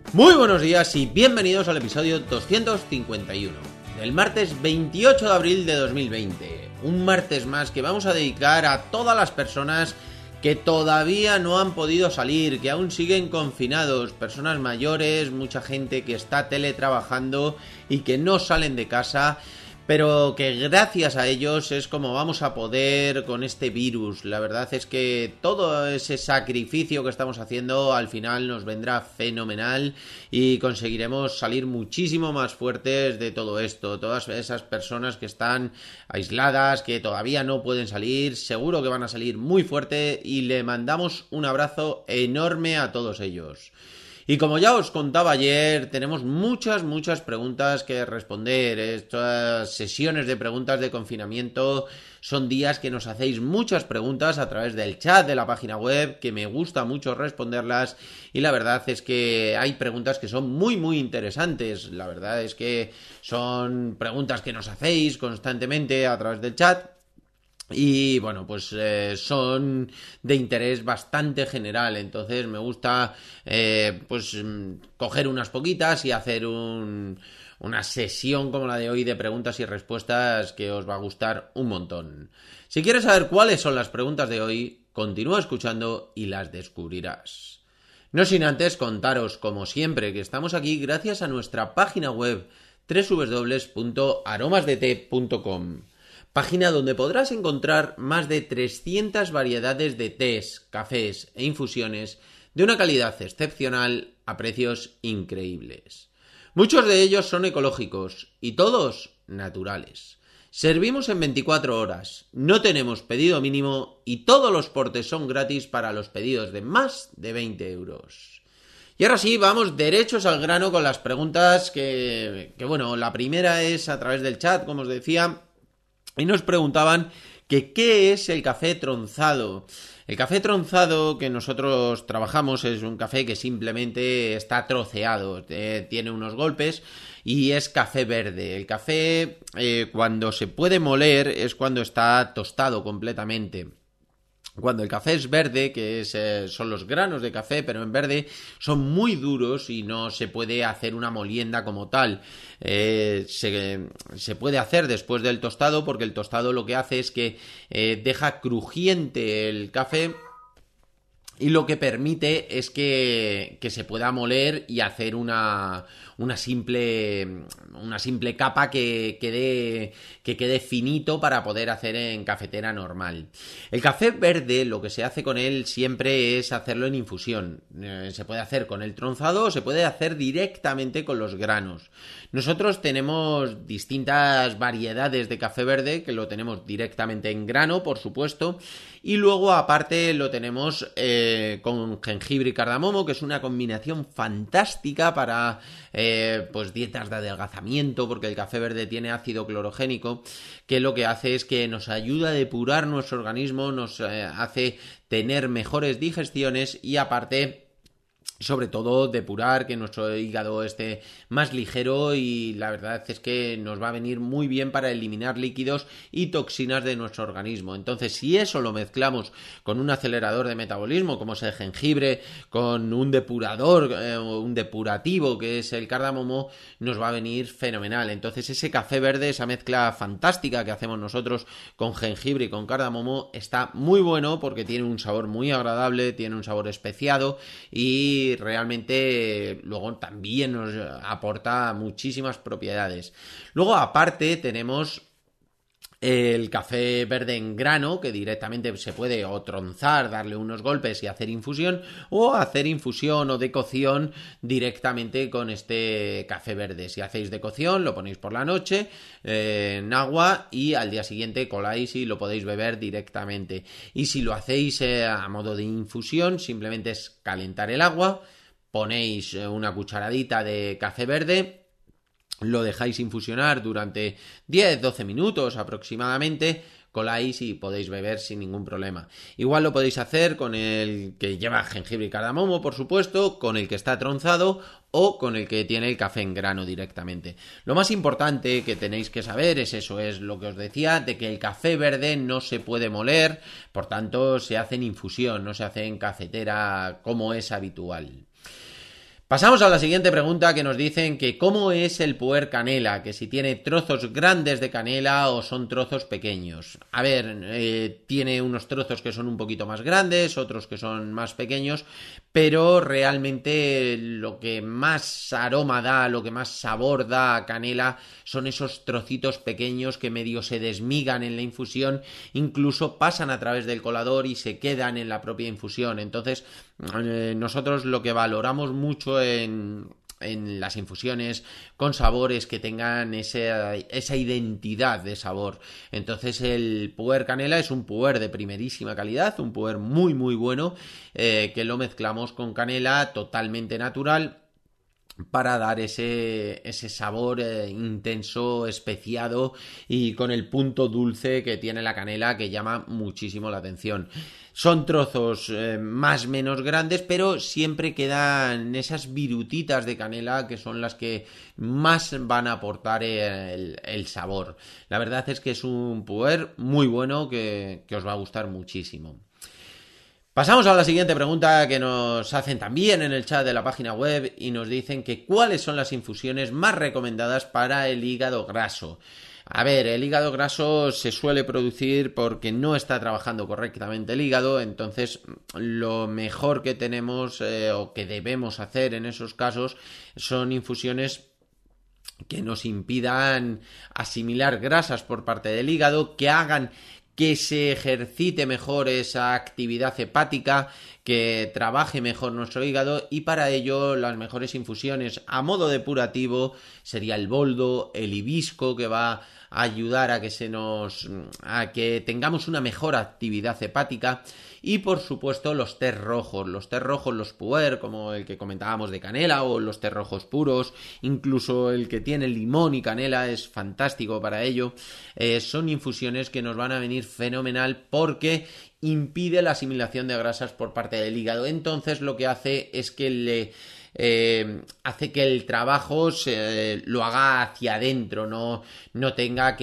Muy buenos días y bienvenidos al episodio 251 del martes 28 de abril de 2020. Un martes más que vamos a dedicar a todas las personas que todavía no han podido salir, que aún siguen confinados, personas mayores, mucha gente que está teletrabajando y que no salen de casa, pero que gracias a ellos es como vamos a poder con este virus. La verdad es que todo ese sacrificio que estamos haciendo al final nos vendrá fenomenal y conseguiremos salir muchísimo más fuertes de todo esto. Todas esas personas que están aisladas, que todavía no pueden salir, seguro que van a salir muy fuerte y le mandamos un abrazo enorme a todos ellos. Y como ya os contaba ayer, tenemos muchas preguntas que responder. Estas sesiones de preguntas de confinamiento son días que nos hacéis muchas preguntas a través del chat de la página web, que me gusta mucho responderlas, y la verdad es que hay preguntas que son muy interesantes. La verdad es que son preguntas que nos hacéis constantemente a través del chat. Y bueno, pues son de interés bastante general, entonces me gusta coger unas poquitas y hacer una sesión como la de hoy de preguntas y respuestas que os va a gustar un montón. Si quieres saber cuáles son las preguntas de hoy, continúa escuchando y las descubrirás. No sin antes contaros, como siempre, que estamos aquí gracias a nuestra página web www.aromasdete.com, página donde podrás encontrar más de 300 variedades de tés, cafés e infusiones de una calidad excepcional a precios increíbles. Muchos de ellos son ecológicos y todos naturales. Servimos en 24 horas, no tenemos pedido mínimo y todos los portes son gratis para los pedidos de más de 20 euros. Y ahora sí, vamos derechos al grano con las preguntas que bueno, la primera es a través del chat, como os decía. Y nos preguntaban que qué es el café tronzado. El café tronzado que nosotros trabajamos es un café que simplemente está troceado, tiene unos golpes y es café verde. El café cuando se puede moler es cuando está tostado completamente. Cuando el café es verde, que son los granos de café, pero en verde, son muy duros y no se puede hacer una molienda como tal. Se puede hacer después del tostado, porque el tostado lo que hace es que deja crujiente el café y lo que permite es que se pueda moler y hacer una simple capa que quede finito para poder hacer en cafetera normal. El café verde, lo que se hace con él siempre es hacerlo en infusión. Se puede hacer con el tronzado o se puede hacer directamente con los granos. Nosotros tenemos distintas variedades de café verde, que lo tenemos directamente en grano, por supuesto, y luego aparte lo tenemos con jengibre y cardamomo, que es una combinación fantástica para dietas de adelgazamiento, porque el café verde tiene ácido clorogénico, que lo que hace es que nos ayuda a depurar nuestro organismo, nos hace tener mejores digestiones y aparte, sobre todo, depurar, que nuestro hígado esté más ligero, y la verdad es que nos va a venir muy bien para eliminar líquidos y toxinas de nuestro organismo. Entonces, si eso lo mezclamos con un acelerador de metabolismo, como es el jengibre, con un depurador, un depurativo, que es el cardamomo, nos va a venir fenomenal. Entonces, ese café verde, esa mezcla fantástica que hacemos nosotros con jengibre y con cardamomo, está muy bueno porque tiene un sabor muy agradable, tiene un sabor especiado y realmente luego también nos aporta muchísimas propiedades. Luego aparte tenemos el café verde en grano, que directamente se puede o tronzar, darle unos golpes y hacer infusión, o hacer infusión o decocción directamente con este café verde. Si hacéis decocción, lo ponéis por la noche en agua y al día siguiente coláis y lo podéis beber directamente. Y si lo hacéis a modo de infusión, simplemente es calentar el agua, ponéis una cucharadita de café verde, lo dejáis infusionar durante 10-12 minutos aproximadamente, coláis y podéis beber sin ningún problema. Igual lo podéis hacer con el que lleva jengibre y cardamomo, por supuesto, con el que está tronzado o con el que tiene el café en grano directamente. Lo más importante que tenéis que saber es eso, es lo que os decía, de que el café verde no se puede moler, por tanto se hace en infusión, no se hace en cafetera como es habitual. Pasamos a la siguiente pregunta, que nos dicen que cómo es el puer canela, que si tiene trozos grandes de canela o son trozos pequeños. A ver, tiene unos trozos que son un poquito más grandes, otros que son más pequeños, pero realmente lo que más aroma da, lo que más sabor da a canela son esos trocitos pequeños que medio se desmigan en la infusión, incluso pasan a través del colador y se quedan en la propia infusión. Entonces, nosotros lo que valoramos mucho en las infusiones con sabores que tengan esa identidad de sabor. Entonces el puer canela es un puer de primerísima calidad, un puer muy muy bueno, que lo mezclamos con canela totalmente natural para dar ese sabor intenso, especiado y con el punto dulce que tiene la canela, que llama muchísimo la atención. Son trozos más o menos grandes, pero siempre quedan esas virutitas de canela que son las que más van a aportar el sabor. La verdad es que es un puer muy bueno que os va a gustar muchísimo. Pasamos a la siguiente pregunta, que nos hacen también en el chat de la página web y nos dicen que cuáles son las infusiones más recomendadas para el hígado graso. A ver, el hígado graso se suele producir porque no está trabajando correctamente el hígado, entonces lo mejor que tenemos o que debemos hacer en esos casos son infusiones que nos impidan asimilar grasas por parte del hígado, que hagan que se ejercite mejor esa actividad hepática, que trabaje mejor nuestro hígado, y para ello las mejores infusiones a modo depurativo sería el boldo, el hibisco, que va a ayudar a que tengamos una mejor actividad hepática, y por supuesto los tés rojos, los puer, como el que comentábamos de canela, o los tés rojos puros, incluso el que tiene limón y canela es fantástico para ello. Son infusiones que nos van a venir fenomenal porque impide la asimilación de grasas por parte del hígado. Entonces lo que hace es que hace que el trabajo lo haga hacia adentro, no tenga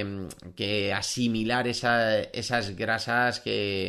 que asimilar esas grasas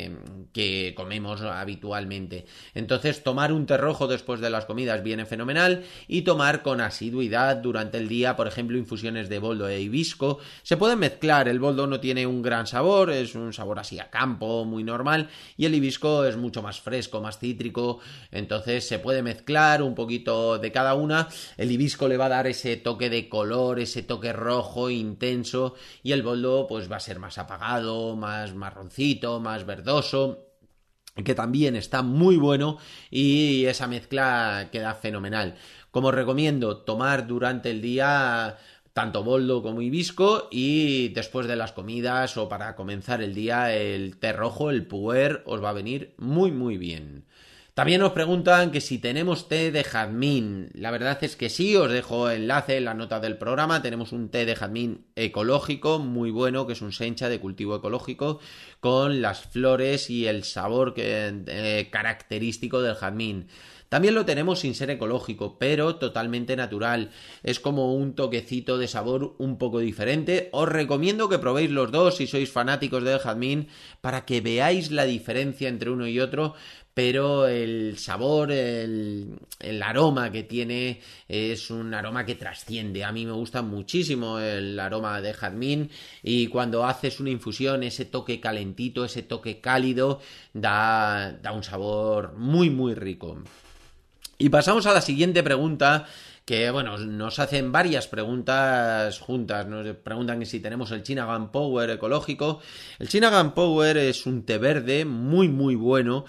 que comemos habitualmente. Entonces tomar un té rojo después de las comidas viene fenomenal, y tomar con asiduidad durante el día, por ejemplo, infusiones de boldo e hibisco. Se pueden mezclar, el boldo no tiene un gran sabor, es un sabor así a campo, muy normal, y el hibisco es mucho más fresco, más cítrico, entonces se puede mezclar un poquito de cada una. El hibisco le va a dar ese toque de color, ese toque rojo intenso, y el boldo pues va a ser más apagado, más marroncito, más verdoso, que también está muy bueno, y esa mezcla queda fenomenal. Como recomiendo, tomar durante el día tanto boldo como hibisco, y después de las comidas o para comenzar el día el té rojo, el puer, os va a venir muy muy bien. También nos preguntan que si tenemos té de jazmín. La verdad es que sí, os dejo enlace en la nota del programa. Tenemos un té de jazmín ecológico muy bueno, que es un sencha de cultivo ecológico, con las flores y el sabor característico del jazmín. También lo tenemos sin ser ecológico, pero totalmente natural. Es como un toquecito de sabor un poco diferente. Os recomiendo que probéis los dos si sois fanáticos del jazmín, para que veáis la diferencia entre uno y otro. Pero el sabor, el aroma que tiene es un aroma que trasciende. A mí me gusta muchísimo el aroma de jazmín, y cuando haces una infusión, ese toque calentito, ese toque cálido, da un sabor muy muy rico. Y pasamos a la siguiente pregunta, que bueno, nos hacen varias preguntas juntas. Nos preguntan que si tenemos el China Gunpowder ecológico. El China Gunpowder es un té verde muy muy bueno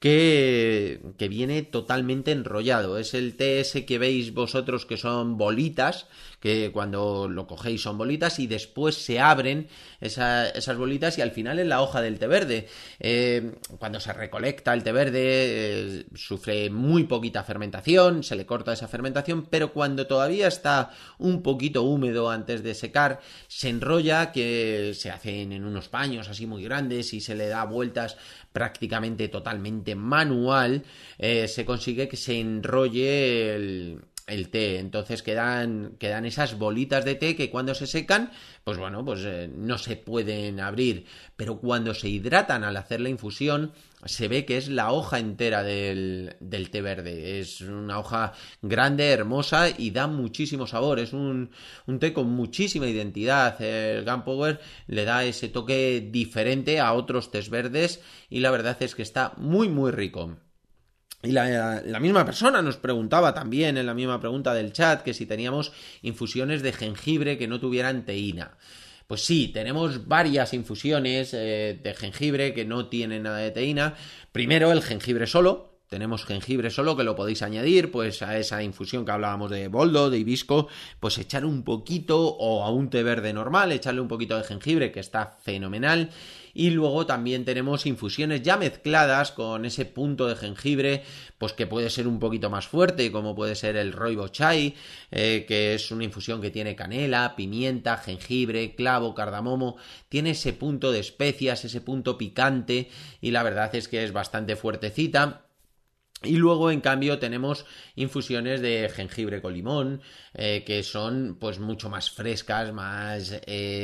que viene totalmente enrollado. Es el té ese que veis vosotros que son bolitas, que cuando lo cogéis son bolitas y después se abren esas bolitas, y al final es la hoja del té verde. Cuando se recolecta el té verde sufre muy poquita fermentación, se le corta esa fermentación, pero cuando todavía está un poquito húmedo antes de secar, se enrolla, que se hacen en unos paños así muy grandes y se le da vueltas prácticamente totalmente manual. Se consigue que se enrolle el té. Entonces quedan esas bolitas de té que cuando se secan, pues bueno, pues no se pueden abrir. Pero cuando se hidratan al hacer la infusión, se ve que es la hoja entera del té verde. Es una hoja grande, hermosa y da muchísimo sabor. Es un té con muchísima identidad. El Gunpowder le da ese toque diferente a otros tés verdes y la verdad es que está muy muy rico. Y la misma persona nos preguntaba también en la misma pregunta del chat que si teníamos infusiones de jengibre que no tuvieran teína. Pues sí, tenemos varias infusiones de jengibre que no tienen nada de teína. Primero el jengibre solo. Tenemos jengibre solo que lo podéis añadir pues a esa infusión que hablábamos de boldo, de hibisco, pues echar un poquito, o a un té verde normal, echarle un poquito de jengibre que está fenomenal. Y luego también tenemos infusiones ya mezcladas con ese punto de jengibre, pues que puede ser un poquito más fuerte, como puede ser el Rooibos Chai, que es una infusión que tiene canela, pimienta, jengibre, clavo, cardamomo, tiene ese punto de especias, ese punto picante, y la verdad es que es bastante fuertecita. Y luego, en cambio, tenemos infusiones de jengibre con limón, que son pues mucho más frescas, más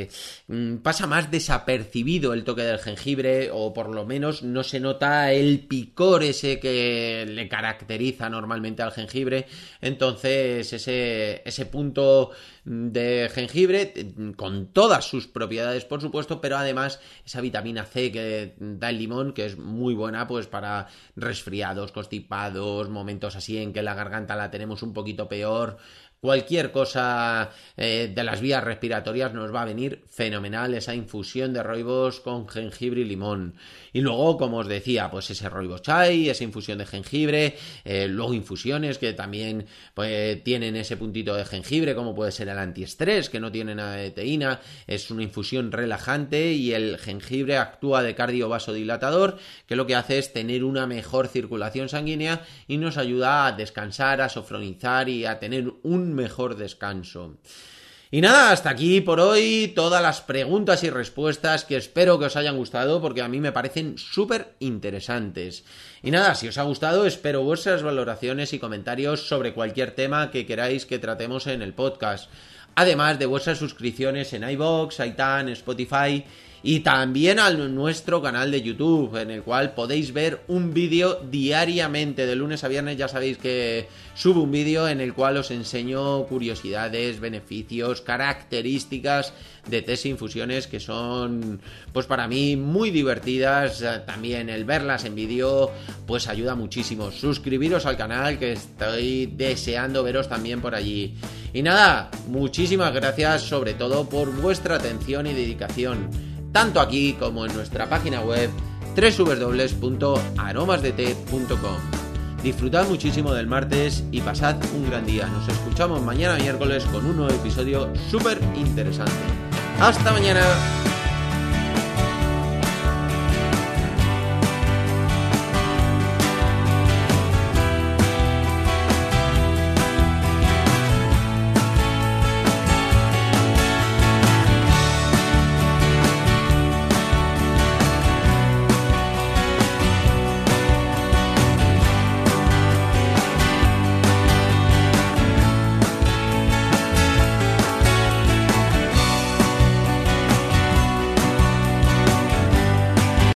pasa más desapercibido el toque del jengibre, o por lo menos no se nota el picor ese que le caracteriza normalmente al jengibre. Entonces, ese punto de jengibre, con todas sus propiedades, por supuesto, pero además esa vitamina C que da el limón, que es muy buena pues para resfriados, constipados, momentos así en que la garganta la tenemos un poquito peor. Cualquier cosa de las vías respiratorias nos va a venir fenomenal esa infusión de rooibos con jengibre y limón. Y luego, como os decía, pues ese Rooibos Chai, esa infusión de jengibre, luego infusiones que también pues tienen ese puntito de jengibre, como puede ser el antiestrés, que no tiene nada de teína, es una infusión relajante y el jengibre actúa de cardiovasodilatador, que lo que hace es tener una mejor circulación sanguínea y nos ayuda a descansar, a sofronizar y a tener un mejor descanso. Y nada, hasta aquí por hoy todas las preguntas y respuestas que espero que os hayan gustado porque a mí me parecen súper interesantes. Y nada, si os ha gustado espero vuestras valoraciones y comentarios sobre cualquier tema que queráis que tratemos en el podcast. Además de vuestras suscripciones en iVoox, iTunes, Spotify y también a nuestro canal de YouTube, en el cual podéis ver un vídeo diariamente, de lunes a viernes. Ya sabéis que subo un vídeo en el cual os enseño curiosidades, beneficios, características de tés e infusiones que son, pues para mí, muy divertidas. También el verlas en vídeo, pues ayuda muchísimo. Suscribiros al canal, que estoy deseando veros también por allí. Y nada, muchísimas gracias sobre todo por vuestra atención y dedicación, tanto aquí como en nuestra página web www.aromasdete.com. Disfrutad muchísimo del martes y pasad un gran día. Nos escuchamos mañana miércoles con un nuevo episodio súper interesante. ¡Hasta mañana!